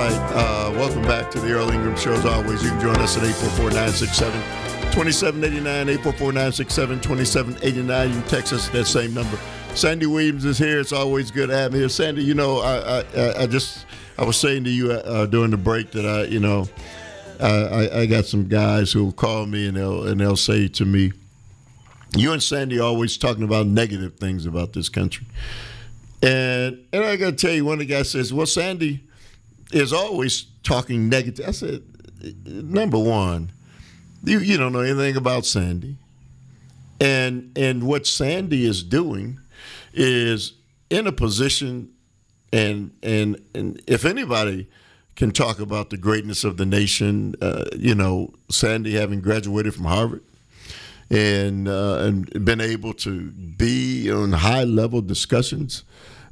right. Welcome back to the Earl Ingram Show. As always, you can join us at 844-967-2789, 844-967-2789. You can text us at that same number. Sandy Williams is here. It's always good to have him here. Sandy, you know, I was saying to you during the break that I got some guys who will call me and they'll say to me, you and Sandy are always talking about negative things about this country. And I got to tell you, one of the guys says, well, Sandy is always talking negative. I said, number one, you don't know anything about Sandy. And what Sandy is doing is in a position, and if anybody can talk about the greatness of the nation, Sandy having graduated from Harvard and been able to be on high-level discussions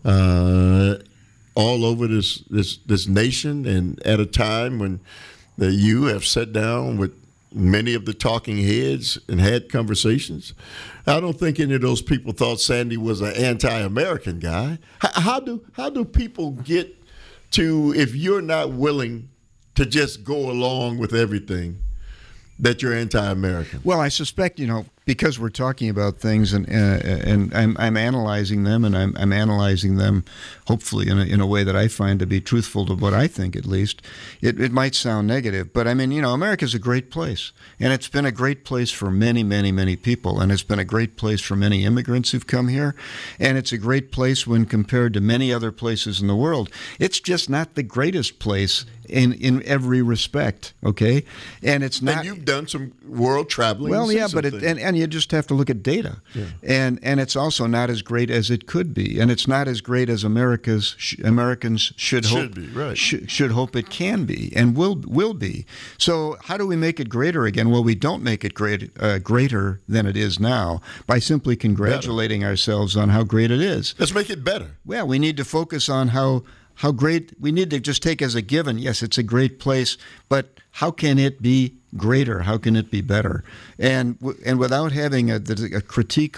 all over this nation, and at a time when you have sat down with many of the talking heads and had conversations. I don't think any of those people thought Sandy was an anti-American guy. How do people get to, if you're not willing to just go along with everything, that you're anti-American? Well, I suspect, because we're talking about things and I'm analyzing them, and I'm analyzing them hopefully in a way that I find to be truthful to what I think, at least. It might sound negative, but I mean, America's a great place, and it's been a great place for many, many, many people, and it's been a great place for many immigrants who've come here, and it's a great place when compared to many other places in the world. It's just not the greatest place in every respect, okay? And it's not. And you've done some world traveling. Well, yeah, but and you just have to look at data, and it's also not as great as it could be, and it's not as great as Americans should hope be, right. should hope it can be and will be. So how do we make it greater again? Well, we don't make it greater than it is now by simply congratulating ourselves on how great it is. Let's make it better. Well, we need to focus on how great. We need to just take as a given, yes, it's a great place, but how can it be greater? How can it be better? And without having a critique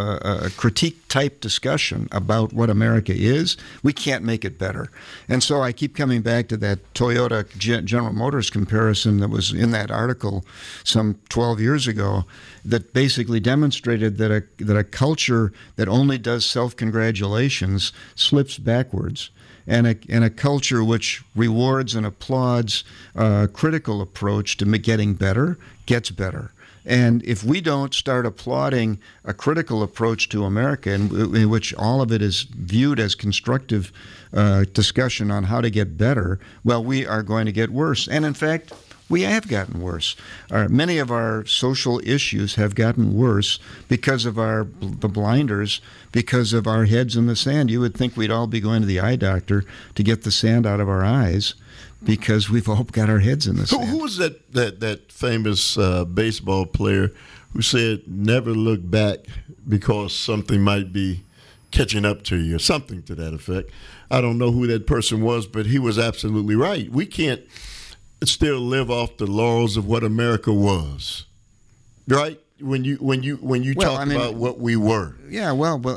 type discussion about what America is, we can't make it better. And so I keep coming back to that Toyota General Motors comparison that was in that article some 12 years ago, that basically demonstrated that a culture that only does self-congratulations slips backwards. And a culture which rewards and applauds a critical approach to getting better gets better. And if we don't start applauding a critical approach to America, in which all of it is viewed as constructive discussion on how to get better, well, we are going to get worse. And in fact, we have gotten worse. Many of our social issues have gotten worse because of the blinders, because of our heads in the sand. You would think we'd all be going to the eye doctor to get the sand out of our eyes because we've all got our heads in the sand. Who was that famous baseball player who said, never look back because something might be catching up to you, or something to that effect? I don't know who that person was, but he was absolutely right. We can't still live off the laurels of what America was, right? When you talk about what we were. Yeah,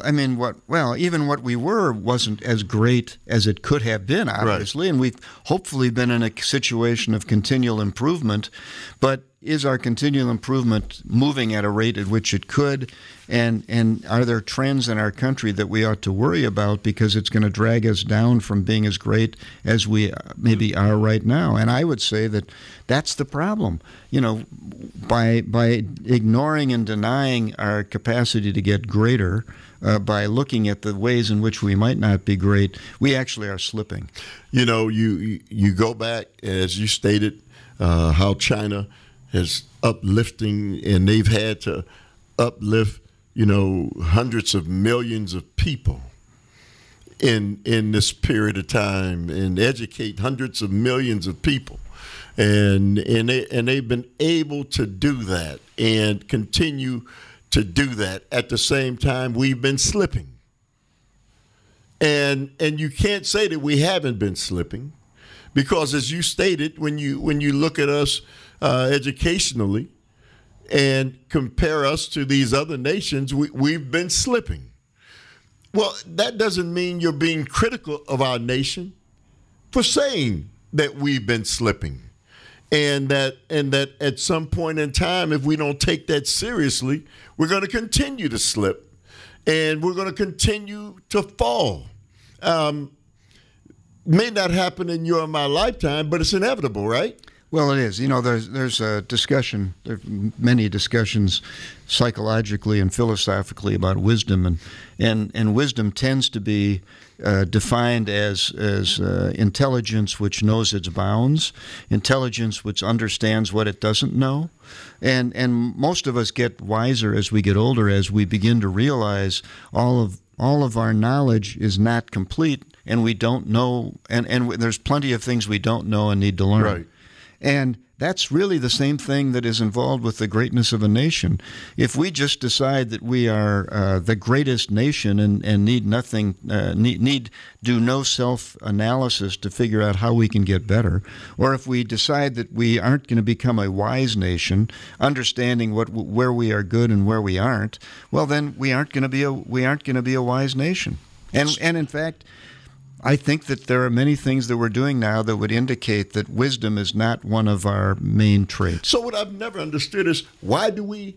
even what we were wasn't as great as it could have been, obviously, right. And we've hopefully been in a situation of continual improvement, but is our continual improvement moving at a rate at which it could? And are there trends in our country that we ought to worry about because it's going to drag us down from being as great as we maybe are right now? And I would say that that's the problem. By ignoring and denying our capacity to get greater, by looking at the ways in which we might not be great, we actually are slipping. You go back, as you stated, how China is uplifting, and they've had to uplift, hundreds of millions of people in this period of time, and educate hundreds of millions of people, and they've been able to do that and continue to do that. At the same time, we've been slipping, and you can't say that we haven't been slipping, because as you stated, when you look at us educationally and compare us to these other nations, we've been slipping. Well, that doesn't mean you're being critical of our nation for saying that we've been slipping. And that at some point in time, if we don't take that seriously, we're going to continue to slip, and we're going to continue to fall. May not happen in your and my lifetime, but it's inevitable, right? Well, it is. There's a discussion. There are many discussions psychologically and philosophically about wisdom, and wisdom tends to be defined as intelligence which knows its bounds, intelligence which understands what it doesn't know, and most of us get wiser as we get older, as we begin to realize all of our knowledge is not complete, and we don't know, and there's plenty of things we don't know and need to learn. Right. And that's really the same thing that is involved with the greatness of a nation. If we just decide that we are the greatest nation and need nothing, need do no self-analysis to figure out how we can get better, or if we decide that we aren't going to become a wise nation, understanding where we are good and where we aren't, well, then we aren't going to be a wise nation. And in fact, I think that there are many things that we're doing now that would indicate that wisdom is not one of our main traits. So what I've never understood is what do we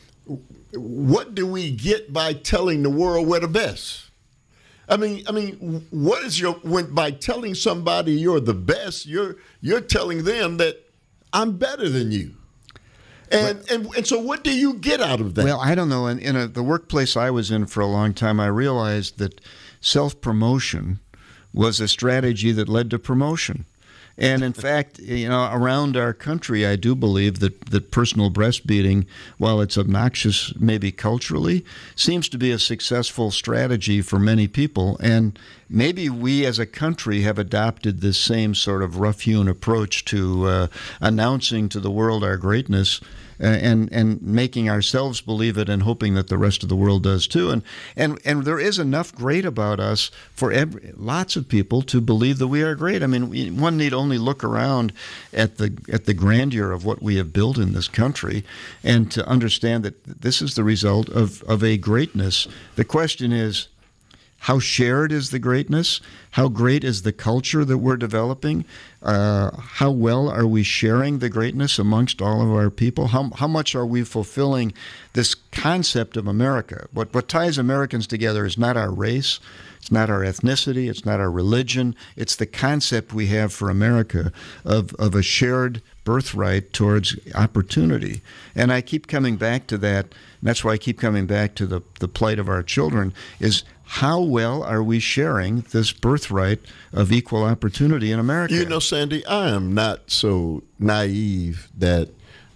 get by telling the world we're the best? I mean, what is by telling somebody you're the best, you're telling them that I'm better than you. And so what do you get out of that? Well, I don't know. In the workplace I was in for a long time, I realized that self-promotion was a strategy that led to promotion. And in fact, around our country, I do believe that personal breastfeeding, while it's obnoxious maybe culturally, seems to be a successful strategy for many people. And maybe we as a country have adopted this same sort of rough-hewn approach to announcing to the world our greatness, and making ourselves believe it and hoping that the rest of the world does too. And there is enough great about us for lots of people to believe that we are great. I mean, one need only look around at the grandeur of what we have built in this country and to understand that this is the result of a greatness. The question is, how shared is the greatness? How great is the culture that we're developing? How well are we sharing the greatness amongst all of our people? How much are we fulfilling this concept of America? What ties Americans together is not our race, it's not our ethnicity, it's not our religion. It's the concept we have for America of a shared birthright towards opportunity. And I keep coming back to that, and that's why I keep coming back to the plight of our children, is how well are we sharing this birthright of equal opportunity in America? You know, Sandy, I am not so naive that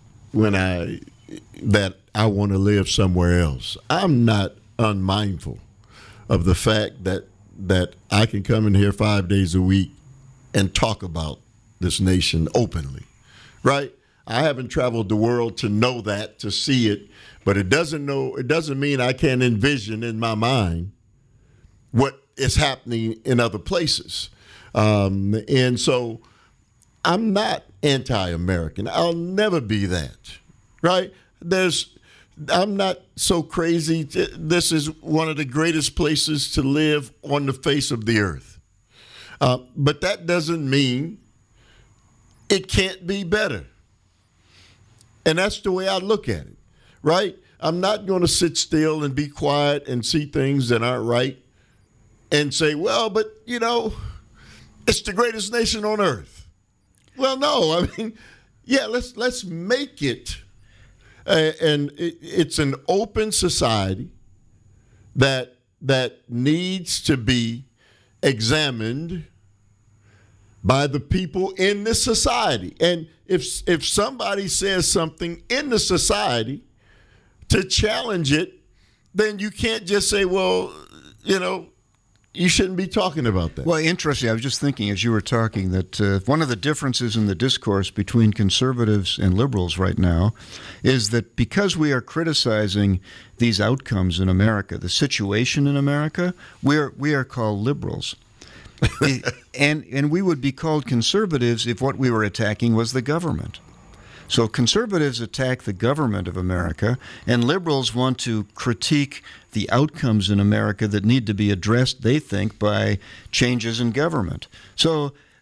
I want to live somewhere else. I'm not unmindful of the fact that I can come in here 5 days a week and talk about this nation openly, right? I haven't traveled the world to know that, to see it, but it doesn't mean I can't envision in my mind what is happening in other places. And so I'm not anti-American. I'll never be that, right? I'm not so crazy. This is one of the greatest places to live on the face of the earth. But that doesn't mean it can't be better. And that's the way I look at it, right? I'm not going to sit still and be quiet and see things that aren't right and say, well, but, it's the greatest nation on earth. Well, no, I mean, yeah, let's make it. And it's an open society that needs to be examined by the people in this society. And if somebody says something in the society to challenge it, then you can't just say, well, you shouldn't be talking about that. Well, interesting. I was just thinking as you were talking that one of the differences in the discourse between conservatives and liberals right now is that because we are criticizing these outcomes in America, the situation in America, we are called liberals. and we would be called conservatives if what we were attacking was the government. So conservatives attack the government of America, and liberals want to critique the outcomes in America that need to be addressed, they think, by changes in government. So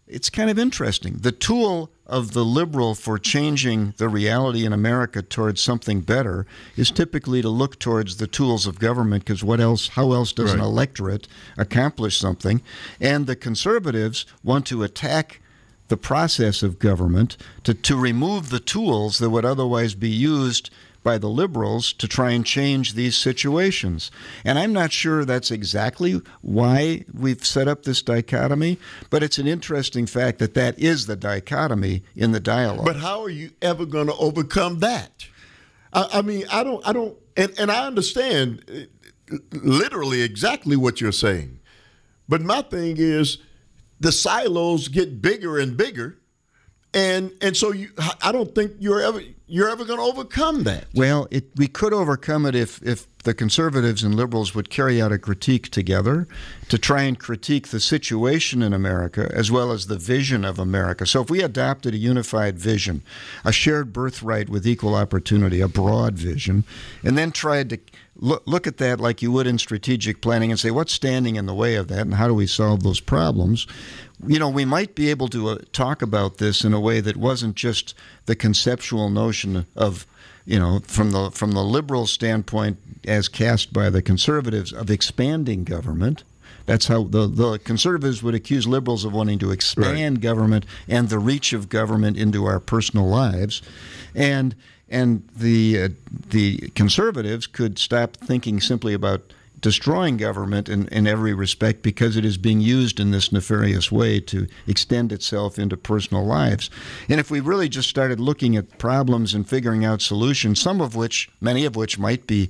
it's kind of interesting. The tool of the liberal for changing the reality in America towards something better is typically to look towards the tools of government, because how else does an electorate accomplish something? And the conservatives want to attack the process of government to remove the tools that would otherwise be used by the liberals to try and change these situations. And I'm not sure that's exactly why we've set up this dichotomy, but it's an interesting fact that is the dichotomy in the dialogue. But how are you ever going to overcome that? I mean, I don't, and I understand literally exactly what you're saying. But my thing is, the silos get bigger and bigger. And so I don't think you're ever going to overcome that. Well, we could overcome it if the conservatives and liberals would carry out a critique together to try and critique the situation in America as well as the vision of America. So if we adopted a unified vision, a shared birthright with equal opportunity, a broad vision, and then tried to look at that like you would in strategic planning and say, what's standing in the way of that and how do we solve those problems? You know, we might be able to talk about this in a way that wasn't just the conceptual notion of, you know, from the liberal standpoint as cast by the conservatives of expanding government. That's how the conservatives would accuse liberals of wanting to expand government and the reach of government into our personal lives. And the conservatives could stop thinking simply about destroying government in every respect because it is being used in this nefarious way to extend itself into personal lives. And if we really just started looking at problems and figuring out solutions, many of which might be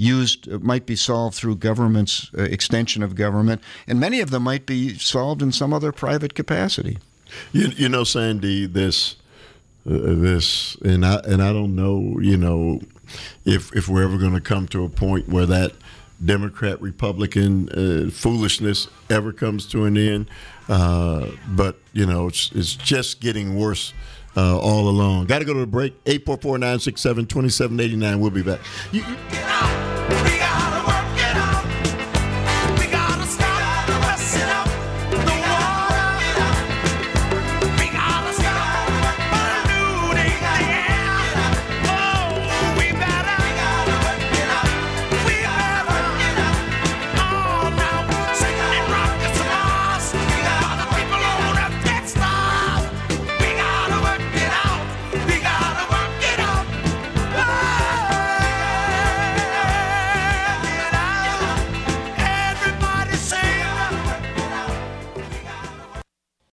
solved through government's extension of government, and many of them might be solved in some other private capacity. You know, Sandy, this, and I don't know, you know, if we're ever going to come to a point where that Democrat-Republican foolishness ever comes to an end. But, you know, it's just getting worse all along. Got to go to the break. 844-967-2789. We'll be back.